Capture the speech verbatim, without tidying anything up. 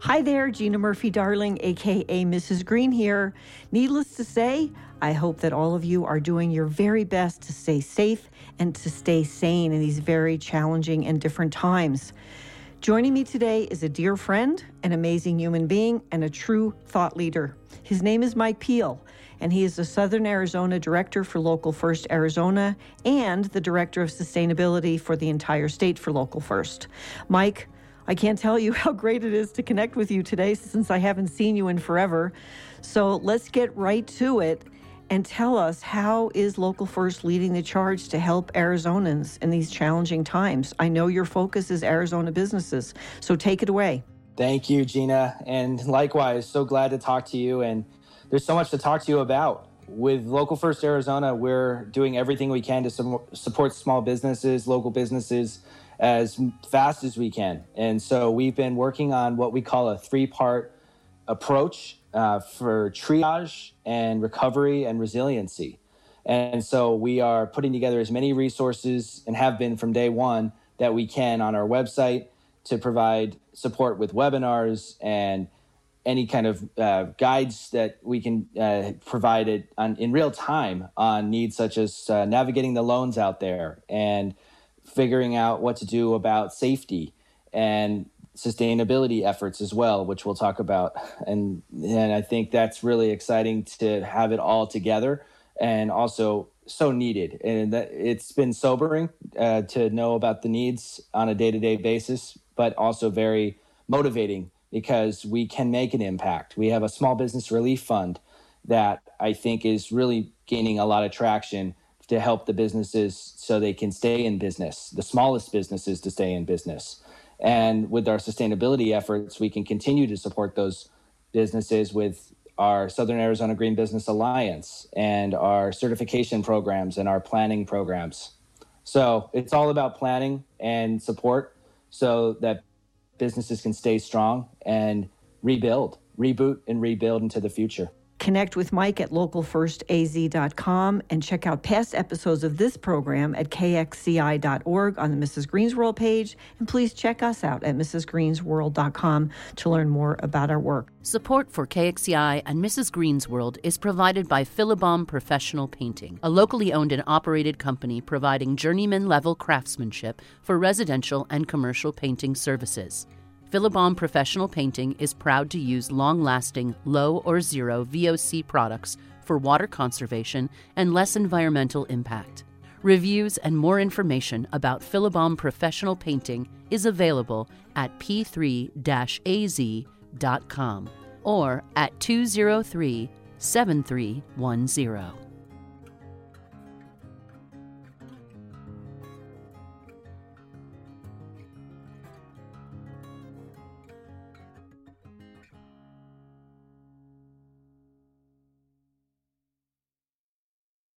Hi there, Gina Murphy Darling, aka Missus Green here. Needless to say, I hope that all of you are doing your very best to stay safe and to stay sane in these very challenging and different times. Joining me today is a dear friend, an amazing human being, and a true thought leader. His name is Mike Peel, and he is the Southern Arizona Director for Local First Arizona and the Director of Sustainability for the entire state for Local First. Mike, I can't tell you how great it is to connect with you today since I haven't seen you in forever. So let's get right to it and tell us, how is Local First leading the charge to help Arizonans in these challenging times? I know your focus is Arizona businesses, so take it away. Thank you, Gina. And likewise, so glad to talk to you. And there's so much to talk to you about. With Local First Arizona, we're doing everything we can to su- support small businesses, local businesses, as fast as we can. And so we've been working on what we call a three-part approach uh, for triage and recovery and resiliency. And so we are putting together as many resources, and have been from day one, that we can on our website to provide support with webinars and any kind of uh, guides that we can uh, provide it on, in real time on needs such as uh, navigating the loans out there and figuring out what to do about safety and sustainability efforts as well, which we'll talk about. And, and I think that's really exciting to have it all together, and also so needed. And that it's been sobering uh, to know about the needs on a day-to-day basis, but also very motivating because we can make an impact. We have a small business relief fund that I think is really gaining a lot of traction to help the businesses so they can stay in business, the smallest businesses to stay in business. And with our sustainability efforts, we can continue to support those businesses with our Southern Arizona Green Business Alliance and our certification programs and our planning programs. So it's all about planning and support so that businesses can stay strong and rebuild, reboot and rebuild into the future. Connect with Mike at local first a z dot com and check out past episodes of this program at k x c i dot org on the Missus Green's World page. And please check us out at missus greens world dot com to learn more about our work. Support for K X C I and Missus Green's World is provided by Philibom Professional Painting, a locally owned and operated company providing journeyman-level craftsmanship for residential and commercial painting services. Philibom Professional Painting is proud to use long-lasting, low or zero V O C products for water conservation and less environmental impact. Reviews and more information about Philibom Professional Painting is available at p three dash a z dot com or at two zero three, seven three one zero.